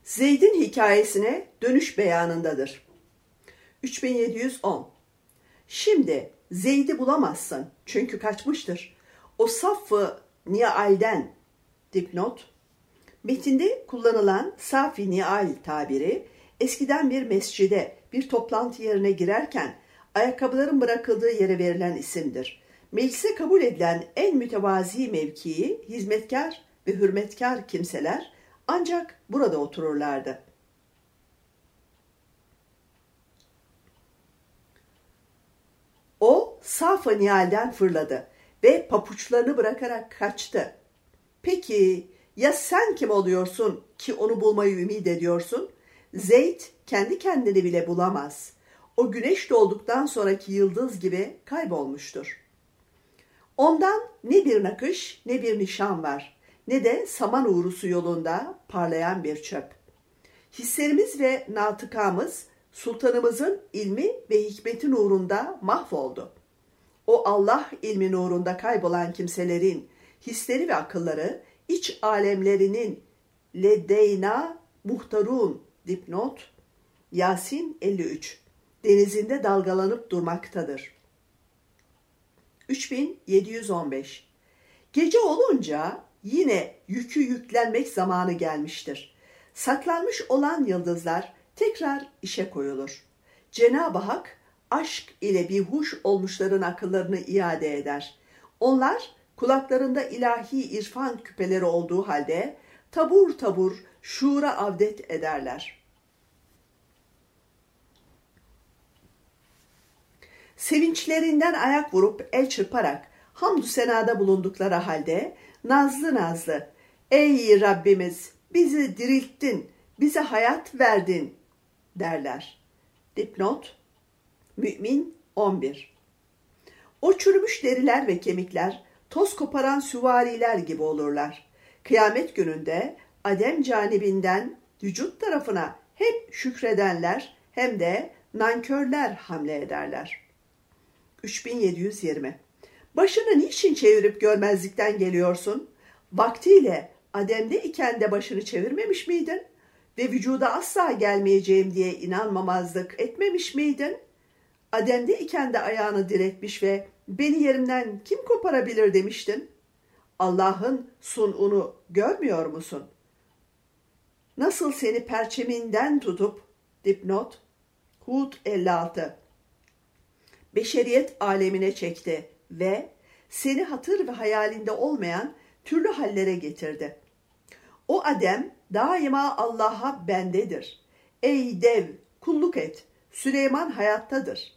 Zeyd'in hikayesine dönüş beyanındadır. 3710. Şimdi Zeyd'i bulamazsın çünkü kaçmıştır. O Saffı Nial'den. Dipnot: metinde kullanılan Safi Nial tabiri eskiden bir mescide, bir toplantı yerine girerken ayakkabıların bırakıldığı yere verilen isimdir. Meclise kabul edilen en mütevazi mevkii, hizmetkar ve hürmetkar kimseler ancak burada otururlardı. O Safa Nihal'den fırladı ve papuçlarını bırakarak kaçtı. Peki ya sen kim oluyorsun ki onu bulmayı ümit ediyorsun? Zeyd kendi kendini bile bulamaz. O güneş doğduktan sonraki yıldız gibi kaybolmuştur. Ondan ne bir nakış ne bir nişan var, ne de saman uğrusu yolunda parlayan bir çöp. Hislerimiz ve natıkamız sultanımızın ilmi ve hikmeti nurunda mahvoldu. O Allah ilmi nurunda kaybolan kimselerin hisleri ve akılları iç alemlerinin ledeyna muhtarun. Dipnot: Yasin 53 denizinde dalgalanıp durmaktadır. 3715. Gece olunca yine yükü yüklenmek zamanı gelmiştir. Saklanmış olan yıldızlar tekrar işe koyulur. Cenab-ı Hak aşk ile bihuş olmuşların akıllarını iade eder. Onlar kulaklarında ilahi irfan küpeleri olduğu halde tabur tabur şuura avdet ederler. Sevinçlerinden ayak vurup el çırparak hamdü senada bulundukları halde nazlı nazlı "Ey Rabbimiz, bizi dirilttin, bize hayat verdin" derler. Dipnot: Mü'min 11. O çürümüş deriler ve kemikler toz koparan süvariler gibi olurlar. Kıyamet gününde Adem canibinden vücut tarafına hep şükredenler hem de nankörler hamle ederler. 3720. Başını niçin çevirip görmezlikten geliyorsun? Vaktiyle Adem'de iken de başını çevirmemiş miydin? Ve vücuda asla gelmeyeceğim diye inanmamazlık etmemiş miydin? Adem'de iken de ayağını diretmiş ve beni yerimden kim koparabilir demiştin. Allah'ın sun'unu görmüyor musun? Nasıl seni perçeminden tutup, dipnot, Hud 56, beşeriyet alemine çekti ve seni hatır ve hayalinde olmayan türlü hallere getirdi. O Adem daima Allah'a bendedir. Ey dev, kulluk et. Süleyman hayattadır.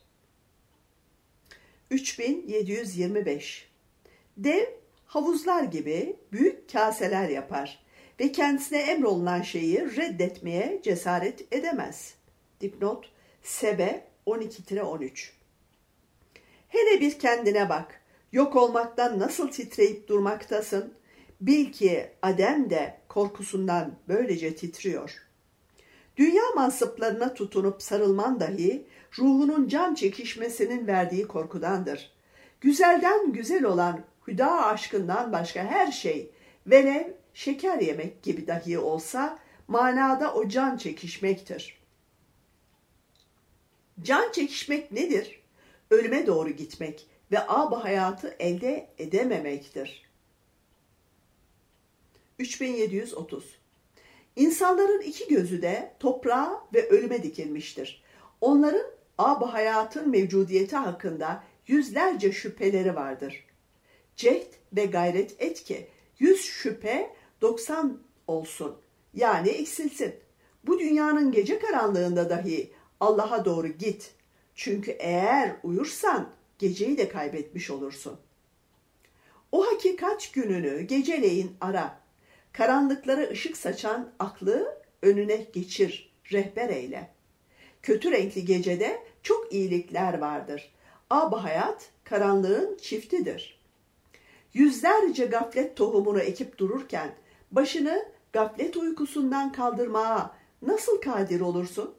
3725. Dev havuzlar gibi büyük kaseler yapar ve kendisine emrolunan şeyi reddetmeye cesaret edemez. Dipnot: Sebe 12-13. Hele bir kendine bak. Yok olmaktan nasıl titreyip durmaktasın? Bil ki Adem de korkusundan böylece titriyor. Dünya mansıplarına tutunup sarılman dahi ruhunun can çekişmesinin verdiği korkudandır. Güzelden güzel olan hüda aşkından başka her şey, velev şeker yemek gibi dahi olsa, manada o can çekişmektir. Can çekişmek nedir? Ölüme doğru gitmek ve âb-ı hayatı elde edememektir. 3730. İnsanların iki gözü de toprağa ve ölüme dikilmiştir. Onların âb-ı hayatın mevcudiyeti hakkında yüzlerce şüpheleri vardır. Cehd ve gayret et ki 100 şüphe 90 olsun, yani eksilsin. Bu dünyanın gece karanlığında dahi Allah'a doğru git. Çünkü eğer uyursan geceyi de kaybetmiş olursun. O hakikat gününü geceleyin ara. Karanlıklara ışık saçan aklı önüne geçir, rehber eyle. Kötü renkli gecede çok iyilikler vardır. Âb-ı hayat karanlığın çiftidir. Yüzlerce gaflet tohumunu ekip dururken başını gaflet uykusundan kaldırmaya nasıl kadir olursun?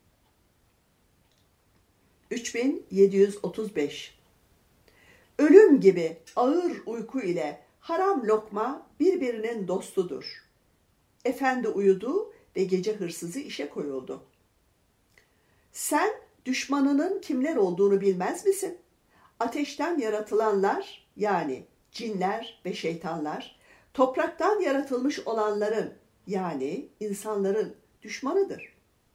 3735. Ölüm gibi ağır uyku ile haram lokma birbirinin dostudur. Efendi uyudu ve gece hırsızı işe koyuldu. Sen düşmanının kimler olduğunu bilmez misin? Ateşten yaratılanlar, yani cinler ve şeytanlar, topraktan yaratılmış olanların, yani insanların düşmanıdır.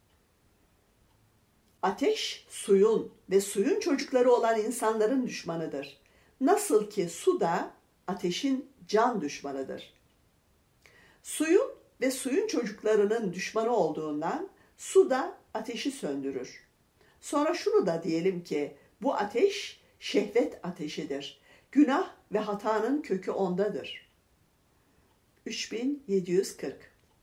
Ateş suyun ve suyun çocukları olan insanların düşmanıdır. Nasıl ki su da ateşin can düşmanıdır. Suyun ve suyun çocuklarının düşmanı olduğundan su da ateşi söndürür. Sonra şunu da diyelim ki bu ateş şehvet ateşidir. Günah ve hatanın kökü ondadır. 3740.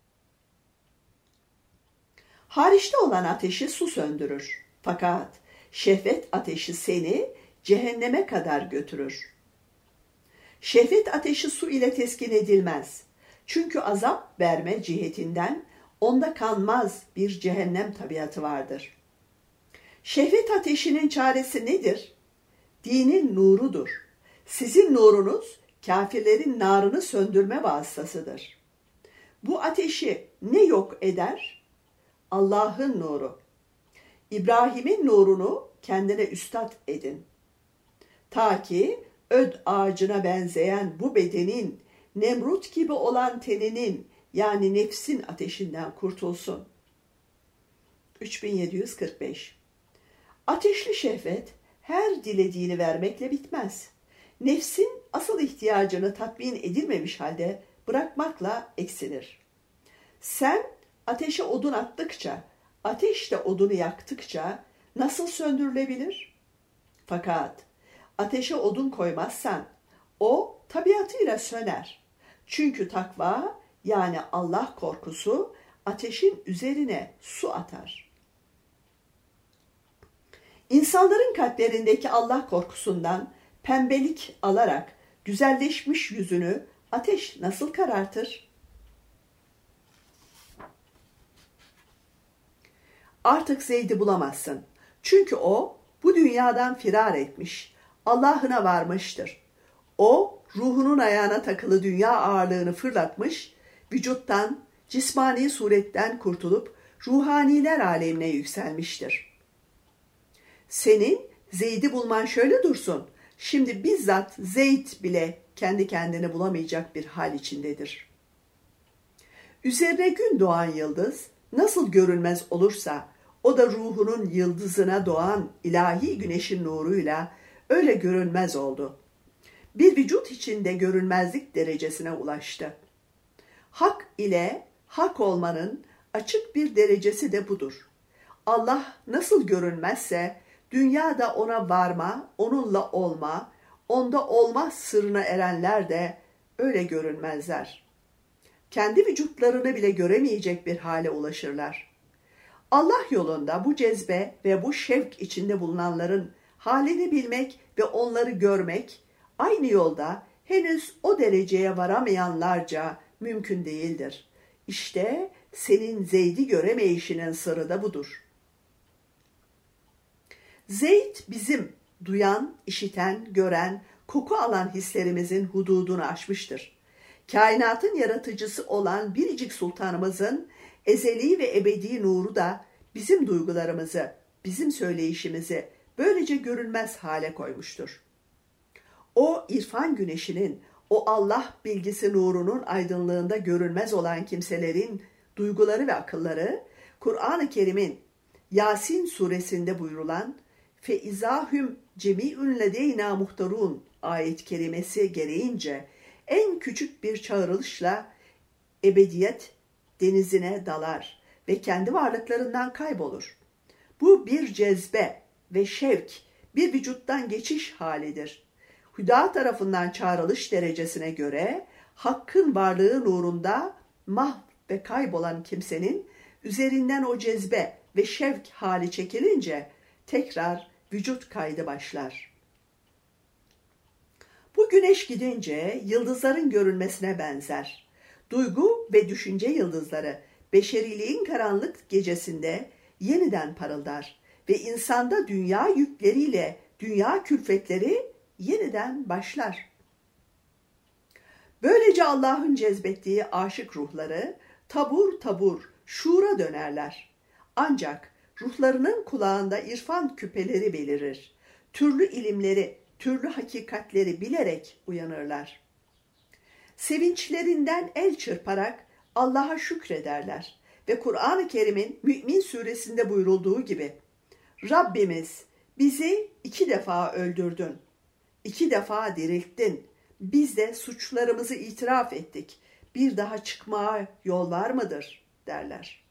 Hariçte olan ateşi su söndürür. Fakat şehvet ateşi seni cehenneme kadar götürür. Şehvet ateşi su ile teskin edilmez. Çünkü azap verme cihetinden onda kanmaz bir cehennem tabiatı vardır. Şehvet ateşinin çaresi nedir? Dinin nurudur. Sizin nurunuz kafirlerin narını söndürme vasıtasıdır. Bu ateşi ne yok eder? Allah'ın nuru. İbrahim'in nurunu kendine üstad edin. Ta ki öd ağacına benzeyen bu bedenin, Nemrut gibi olan teninin, yani nefsin ateşinden kurtulsun. 3745. Ateşli şehvet her dilediğini vermekle bitmez. Nefsin asıl ihtiyacını tatmin edilmemiş halde bırakmakla eksilir. Sen ateşe odun attıkça, ateş de odunu yaktıkça nasıl söndürülebilir? Fakat ateşe odun koymazsan o tabiatıyla söner. Çünkü takva, yani Allah korkusu ateşin üzerine su atar. İnsanların kalplerindeki Allah korkusundan pembelik alarak güzelleşmiş yüzünü ateş nasıl karartır? Artık Zeyd'i bulamazsın. Çünkü o bu dünyadan firar etmiş, Allah'ına varmıştır. O ruhunun ayağına takılı dünya ağırlığını fırlatmış, vücuttan, cismani suretten kurtulup ruhaniler alemine yükselmiştir. Senin Zeyd'i bulman şöyle dursun, şimdi bizzat Zeyd bile kendi kendini bulamayacak bir hal içindedir. Üzerine gün doğan yıldız nasıl görünmez olursa, o da ruhunun yıldızına doğan ilahi güneşin nuruyla öyle görünmez oldu. Bir vücut içinde görünmezlik derecesine ulaştı. Hak ile hak olmanın açık bir derecesi de budur. Allah nasıl görünmezse, dünyada ona varma, onunla olma, onda olma sırrına erenler de öyle görünmezler. Kendi vücutlarını bile göremeyecek bir hale ulaşırlar. Allah yolunda bu cezbe ve bu şevk içinde bulunanların halini bilmek ve onları görmek, aynı yolda henüz o dereceye varamayanlarca mümkün değildir. İşte senin Zeyd'i göremeyişinin sırrı da budur. Zeyd bizim duyan, işiten, gören, koku alan hislerimizin hududunu aşmıştır. Kainatın yaratıcısı olan biricik sultanımızın ezeli ve ebedi nuru da bizim duygularımızı, bizim söyleyişimizi böylece görünmez hale koymuştur. O irfan güneşinin, o Allah bilgisi nurunun aydınlığında görünmez olan kimselerin duyguları ve akılları, Kur'an-ı Kerim'in Yasin suresinde buyurulan فَاِذَا cemi'ün ledeyna muhtarun ayet-i kerimesi gereğince en küçük bir çağrılışla ebediyet denizine dalar ve kendi varlıklarından kaybolur. Bu bir cezbe ve şevk, bir vücuttan geçiş halidir. Hüda tarafından çağrılış derecesine göre hakkın varlığı nurunda mahv ve kaybolan kimsenin üzerinden o cezbe ve şevk hali çekilince tekrar vücut kaydı başlar. Bu güneş gidince yıldızların görünmesine benzer. Duygu ve düşünce yıldızları beşeriliğin karanlık gecesinde yeniden parıldar ve insanda dünya yükleriyle dünya külfetleri yeniden başlar. Böylece Allah'ın cezbettiği aşık ruhları tabur tabur şuura dönerler. Ancak ruhlarının kulağında irfan küpeleri belirir. Türlü ilimleri, türlü hakikatleri bilerek uyanırlar. Sevinçlerinden el çırparak Allah'a şükrederler. Ve Kur'an-ı Kerim'in Mü'min suresinde buyurulduğu gibi, Rabbimiz bizi 2 defa öldürdün, 2 defa dirilttin, biz de suçlarımızı itiraf ettik, bir daha çıkmaya yol var mıdır derler.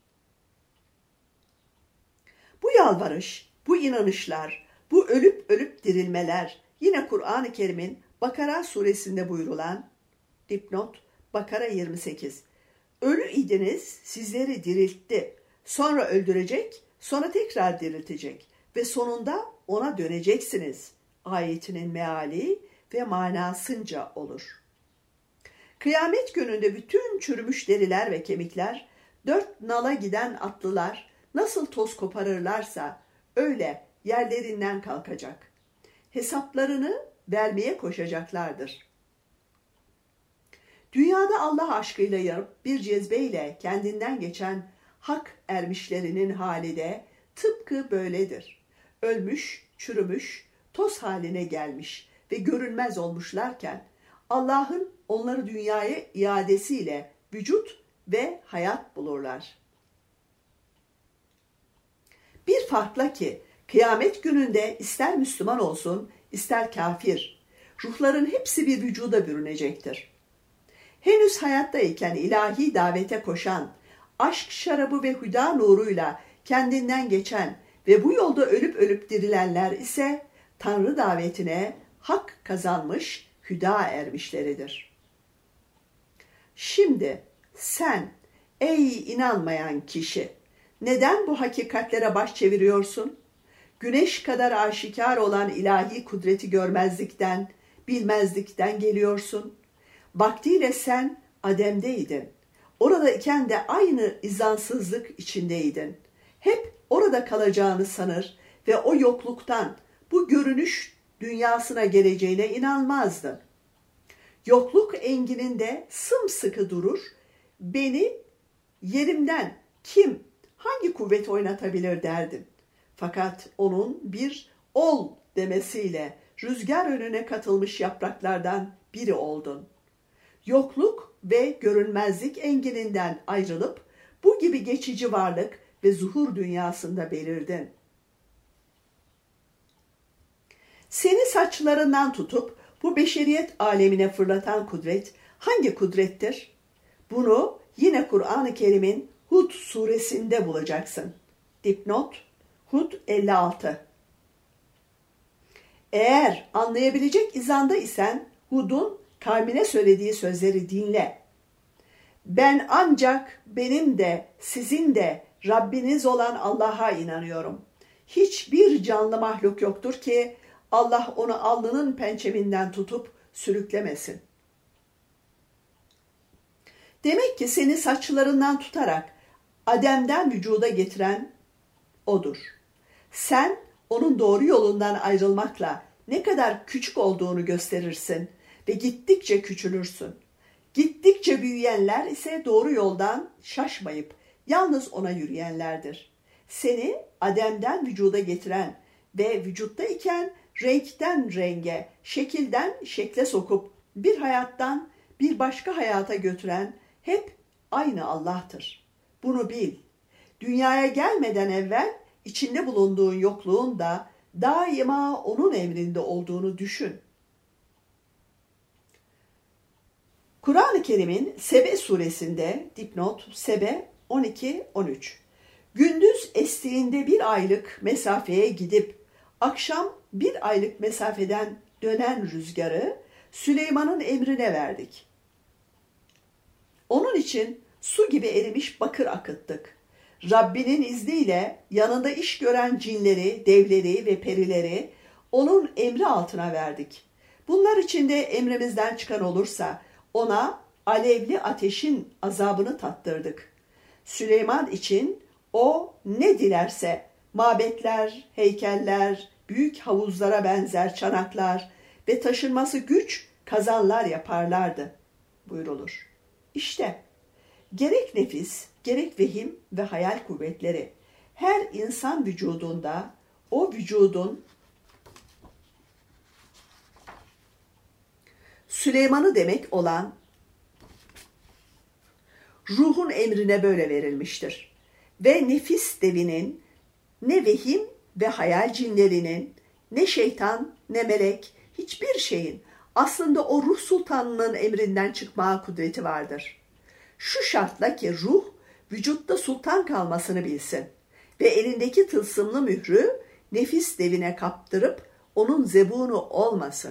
Bu yalvarış, bu inanışlar, bu ölüp ölüp dirilmeler yine Kur'an-ı Kerim'in Bakara suresinde buyurulan dipnot Bakara 28. Ölü idiniz, sizleri diriltti, sonra öldürecek, sonra tekrar diriltecek ve sonunda ona döneceksiniz. Ayetinin meali ve manasınca olur. Kıyamet gününde bütün çürümüş deriler ve kemikler, 4 nala giden atlılar nasıl toz koparırlarsa öyle yerlerinden kalkacak. Hesaplarını vermeye koşacaklardır. Dünyada Allah aşkıyla yanıp bir cezbeyle kendinden geçen hak ermişlerinin hali de tıpkı böyledir. Ölmüş, çürümüş, toz haline gelmiş ve görünmez olmuşlarken Allah'ın onları dünyaya iadesiyle vücut ve hayat bulurlar. Bir farkla ki kıyamet gününde ister Müslüman olsun, ister kafir, ruhların hepsi bir vücuda bürünecektir. Henüz hayattayken ilahi davete koşan, aşk şarabı ve hüda nuruyla kendinden geçen ve bu yolda ölüp ölüp dirilenler ise Tanrı davetine hak kazanmış, hüda ermişleridir. Şimdi sen ey inanmayan kişi, neden bu hakikatlere baş çeviriyorsun? Güneş kadar aşikar olan ilahi kudreti görmezlikten, bilmezlikten geliyorsun. Vaktiyle sen Adem'deydin. Oradayken de aynı izansızlık içindeydin. Hep orada kalacağını sanır ve o yokluktan bu görünüş dünyasına geleceğine inanmazdın. Yokluk engininde sımsıkı durur, beni yerimden kim, hangi kuvvet oynatabilir derdin. Fakat onun bir ol demesiyle rüzgar önüne katılmış yapraklardan biri oldun. Yokluk ve görünmezlik engininden ayrılıp bu gibi geçici varlık ve zuhur dünyasında belirdin. Seni saçlarından tutup bu beşeriyet alemine fırlatan kudret hangi kudrettir? Bunu yine Kur'an-ı Kerim'in Hud suresinde bulacaksın. Dipnot Hud 56. Eğer anlayabilecek izanda isen Hud'un kavmine söylediği sözleri dinle. Ben ancak benim de sizin de Rabbiniz olan Allah'a inanıyorum. Hiçbir canlı mahluk yoktur ki Allah onu alnının pençeminden tutup sürüklemesin. Demek ki seni saçlarından tutarak Adem'den vücuda getiren odur. Sen onun doğru yolundan ayrılmakla ne kadar küçük olduğunu gösterirsin ve gittikçe küçülürsün. Gittikçe büyüyenler ise doğru yoldan şaşmayıp yalnız ona yürüyenlerdir. Seni Adem'den vücuda getiren ve vücuttayken renkten renge, şekilden şekle sokup bir hayattan bir başka hayata götüren hep aynı Allah'tır. Bunu bil. Dünyaya gelmeden evvel içinde bulunduğun yokluğun da daima onun emrinde olduğunu düşün. Kur'an-ı Kerim'in Sebe suresinde dipnot Sebe 12-13. Gündüz estiğinde 1 aylık mesafeye gidip akşam 1 aylık mesafeden dönen rüzgarı Süleyman'ın emrine verdik. Onun için su gibi erimiş bakır akıttık. Rabbinin izniyle yanında iş gören cinleri, devleri ve perileri onun emri altına verdik. Bunlar içinde emrimizden çıkan olursa ona alevli ateşin azabını tattırdık. Süleyman için o ne dilerse mabetler, heykeller, büyük havuzlara benzer çanaklar ve taşınması güç kazanlar yaparlardı buyurulur. İşte Gerek nefis, gerek vehim ve hayal kuvvetleri her insan vücudunda o vücudun Süleyman'ı demek olan ruhun emrine böyle verilmiştir. Ve nefis devinin ne vehim ve hayal cinlerinin, ne şeytan, ne melek, hiçbir şeyin aslında o ruh sultanının emrinden çıkmaya kudreti vardır. Şu şartla ki ruh vücutta sultan kalmasını bilsin ve elindeki tılsımlı mührü nefis devine kaptırıp onun zebunu olmasın.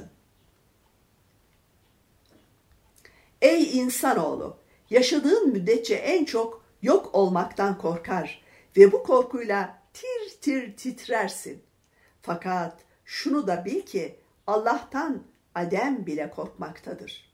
Ey insanoğlu! Yaşadığın müddetçe en çok yok olmaktan korkar ve bu korkuyla tir tir titrersin. Fakat şunu da bil ki Allah'tan Adem bile korkmaktadır.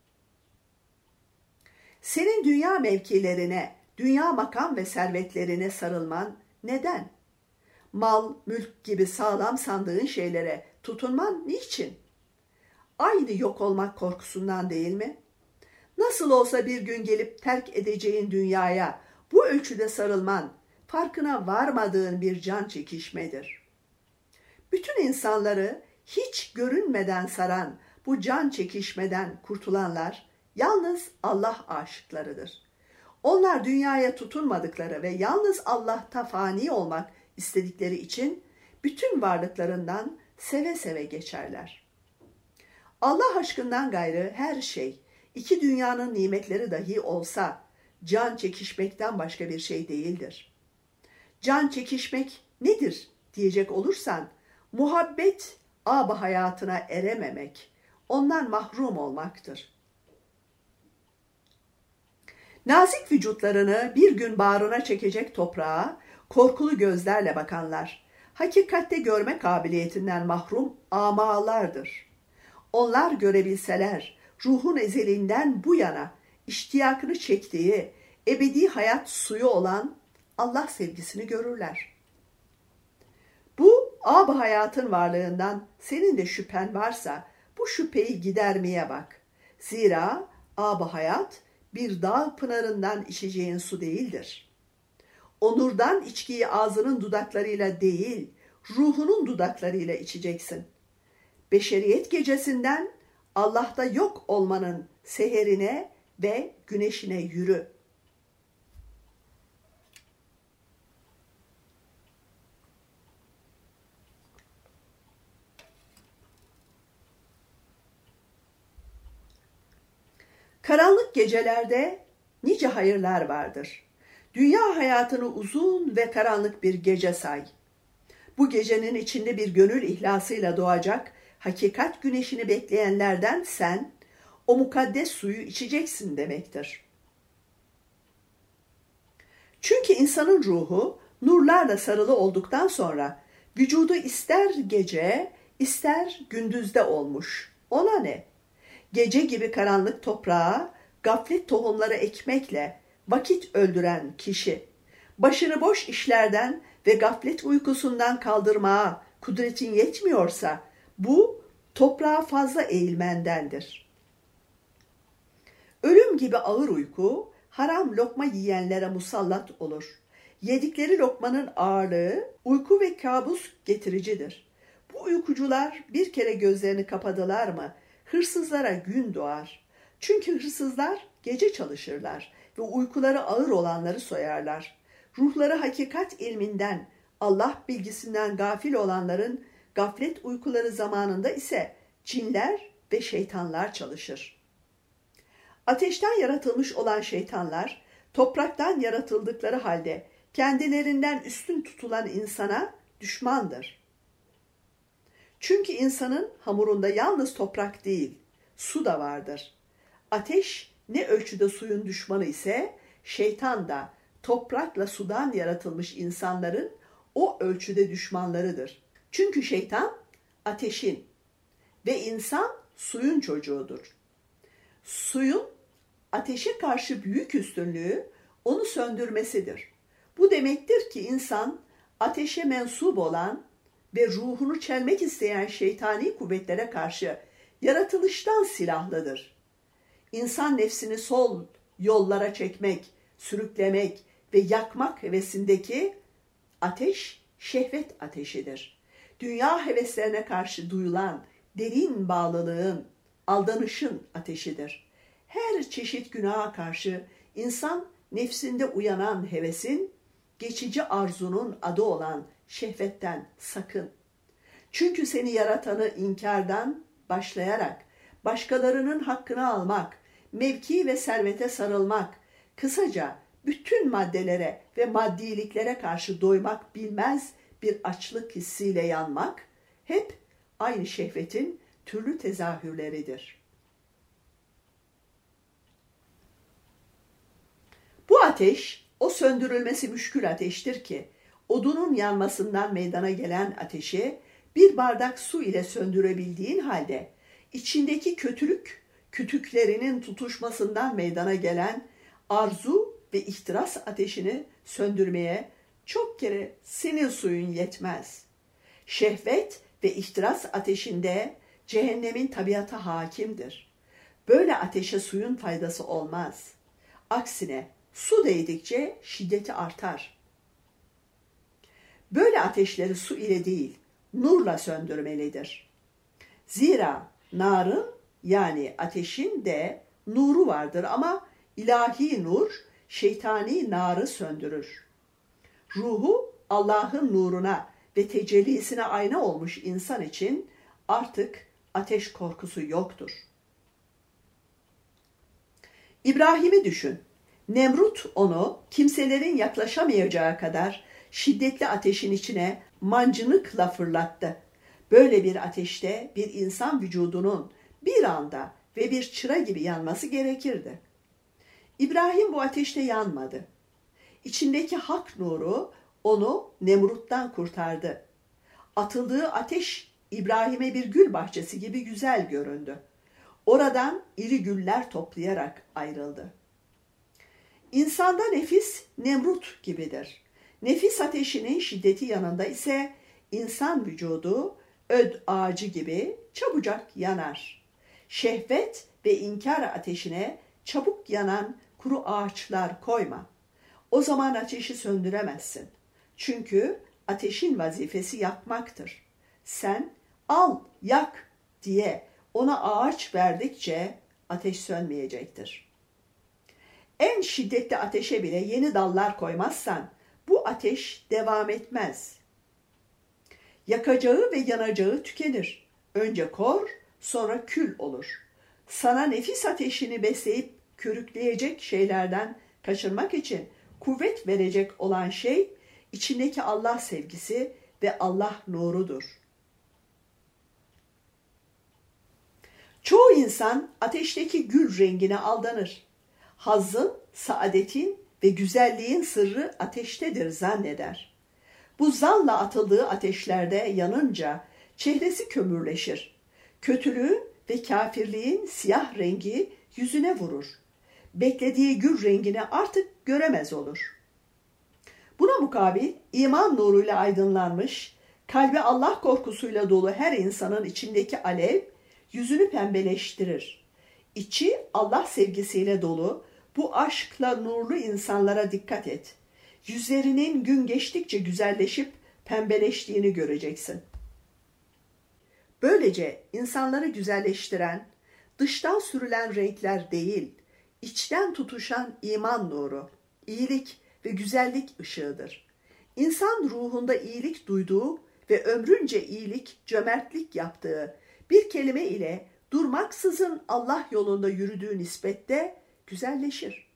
Senin dünya mevkilerine, dünya makam ve servetlerine sarılman neden? Mal, mülk gibi sağlam sandığın şeylere tutunman niçin? Aynı yok olmak korkusundan değil mi? Nasıl olsa bir gün gelip terk edeceğin dünyaya bu ölçüde sarılman, farkına varmadığın bir can çekişmedir. Bütün insanları hiç görünmeden saran bu can çekişmeden kurtulanlar yalnız Allah aşıklarıdır. Onlar dünyaya tutunmadıkları ve yalnız Allah'ta fani olmak istedikleri için bütün varlıklarından seve seve geçerler. Allah aşkından gayrı her şey, iki dünyanın nimetleri dahi olsa can çekişmekten başka bir şey değildir. Can çekişmek nedir diyecek olursan, muhabbet âb-ı hayatına erememek, ondan mahrum olmaktır. Nazik vücutlarını bir gün bağrına çekecek toprağa korkulu gözlerle bakanlar, hakikatte görme kabiliyetinden mahrum amalardır. Onlar görebilseler, ruhun ezelinden bu yana iştiyakını çektiği ebedi hayat suyu olan Allah sevgisini görürler. Bu âb-ı hayatın varlığından senin de şüphen varsa bu şüpheyi gidermeye bak. Zira âb-ı hayat bir dağ pınarından içeceğin su değildir. Onurdan içkiyi ağzının dudaklarıyla değil, ruhunun dudaklarıyla içeceksin. Beşeriyet gecesinden Allah'ta yok olmanın seherine ve güneşine yürü. Karanlık gecelerde nice hayırlar vardır. Dünya hayatını uzun ve karanlık bir gece say. Bu gecenin içinde bir gönül ihlasıyla doğacak hakikat güneşini bekleyenlerden sen, o mukaddes suyu içeceksin demektir. Çünkü insanın ruhu nurlarla sarılı olduktan sonra vücudu ister gece ister gündüzde olmuş. Ona ne? Gece gibi karanlık toprağa gaflet tohumları ekmekle vakit öldüren kişi, başını boş işlerden ve gaflet uykusundan kaldırmaya kudretin yetmiyorsa, bu toprağa fazla eğilmendendir. Ölüm gibi ağır uyku, haram lokma yiyenlere musallat olur. Yedikleri lokmanın ağırlığı uyku ve kabus getiricidir. Bu uykucular bir kere gözlerini kapadılar mı, hırsızlara gün doğar. Çünkü hırsızlar gece çalışırlar ve uykuları ağır olanları soyarlar. Ruhları hakikat ilminden, Allah bilgisinden gafil olanların gaflet uykuları zamanında ise cinler ve şeytanlar çalışır. Ateşten yaratılmış olan şeytanlar, topraktan yaratıldıkları halde kendilerinden üstün tutulan insana düşmandır. Çünkü insanın hamurunda yalnız toprak değil, su da vardır. Ateş ne ölçüde suyun düşmanı ise, şeytan da toprakla sudan yaratılmış insanların o ölçüde düşmanlarıdır. Çünkü şeytan ateşin ve insan suyun çocuğudur. Suyun ateşe karşı büyük üstünlüğü onu söndürmesidir. Bu demektir ki insan ateşe mensup olan ve ruhunu çelmek isteyen şeytani kuvvetlere karşı yaratılıştan silahlıdır. İnsan nefsini sol yollara çekmek, sürüklemek ve yakmak hevesindeki ateş şehvet ateşidir. Dünya heveslerine karşı duyulan derin bağlılığın, aldanışın ateşidir. Her çeşit günaha karşı insan nefsinde uyanan hevesin, geçici arzunun adı olan şehvetten sakın. Çünkü seni yaratanı inkardan başlayarak başkalarının hakkını almak, mevki ve servete sarılmak, kısaca bütün maddelere ve maddiliklere karşı doymak bilmez bir açlık hissiyle yanmak, hep aynı şehvetin türlü tezahürleridir. Bu ateş, o söndürülmesi müşkül ateştir ki, odunun yanmasından meydana gelen ateşi bir bardak su ile söndürebildiğin halde, içindeki kötülük kütüklerinin tutuşmasından meydana gelen arzu ve ihtiras ateşini söndürmeye çok kere senin suyun yetmez. Şehvet ve ihtiras ateşinde cehennemin tabiatı hakimdir. Böyle ateşe suyun faydası olmaz. Aksine su değdikçe şiddeti artar. Böyle ateşleri su ile değil, nurla söndürmelidir. Zira narın yani ateşin de nuru vardır ama ilahi nur şeytani narı söndürür. Ruhu Allah'ın nuruna ve tecellisine ayna olmuş insan için artık ateş korkusu yoktur. İbrahim'i düşün. Nemrut onu kimselerin yaklaşamayacağı kadar şiddetli ateşin içine mancınıkla fırlattı. Böyle bir ateşte bir insan vücudunun bir anda ve bir çıra gibi yanması gerekirdi. İbrahim bu ateşte yanmadı. İçindeki hak nuru onu Nemrut'tan kurtardı. Atıldığı ateş İbrahim'e bir gül bahçesi gibi güzel göründü. Oradan iri güller toplayarak ayrıldı. İnsanda nefis Nemrut gibidir. Nefis ateşinin şiddeti yanında ise insan vücudu öd ağacı gibi çabucak yanar. Şehvet ve inkar ateşine çabuk yanan kuru ağaçlar koyma. O zaman ateşi söndüremezsin. Çünkü ateşin vazifesi yakmaktır. Sen al, yak diye ona ağaç verdikçe ateş sönmeyecektir. En şiddetli ateşe bile yeni dallar koymazsan bu ateş devam etmez. Yakacağı ve yanacağı tükenir. Önce kor, sonra kül olur. Sana nefis ateşini besleyip körükleyecek şeylerden kaçırmak için kuvvet verecek olan şey içindeki Allah sevgisi ve Allah nurudur. Çoğu insan ateşteki gül rengine aldanır. Hazzın, saadetin ve güzelliğin sırrı ateştedir zanneder. Bu zanla atıldığı ateşlerde yanınca çehresi kömürleşir. Kötülüğün ve kafirliğin siyah rengi yüzüne vurur. Beklediği gül rengini artık göremez olur. Buna mukabil iman nuruyla aydınlanmış, kalbi Allah korkusuyla dolu her insanın içindeki alev yüzünü pembeleştirir. İçi Allah sevgisiyle dolu bu aşkla nurlu insanlara dikkat et. Yüzlerinin gün geçtikçe güzelleşip pembeleştiğini göreceksin. Böylece insanları güzelleştiren, dıştan sürülen renkler değil, içten tutuşan iman nuru, iyilik ve güzellik ışığıdır. İnsan ruhunda iyilik duyduğu ve ömrünce iyilik, cömertlik yaptığı bir kelime ile durmaksızın Allah yolunda yürüdüğü nispette güzelleşir.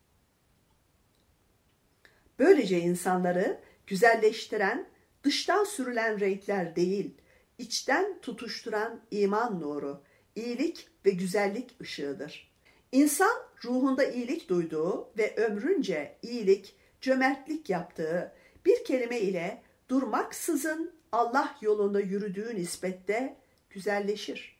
Böylece insanları güzelleştiren, dıştan sürülen renkler değil, içten tutuşturan iman nuru, iyilik ve güzellik ışığıdır. İnsan ruhunda iyilik duyduğu ve ömrünce iyilik, cömertlik yaptığı bir kelime ile durmaksızın Allah yolunda yürüdüğü nispette güzelleşir.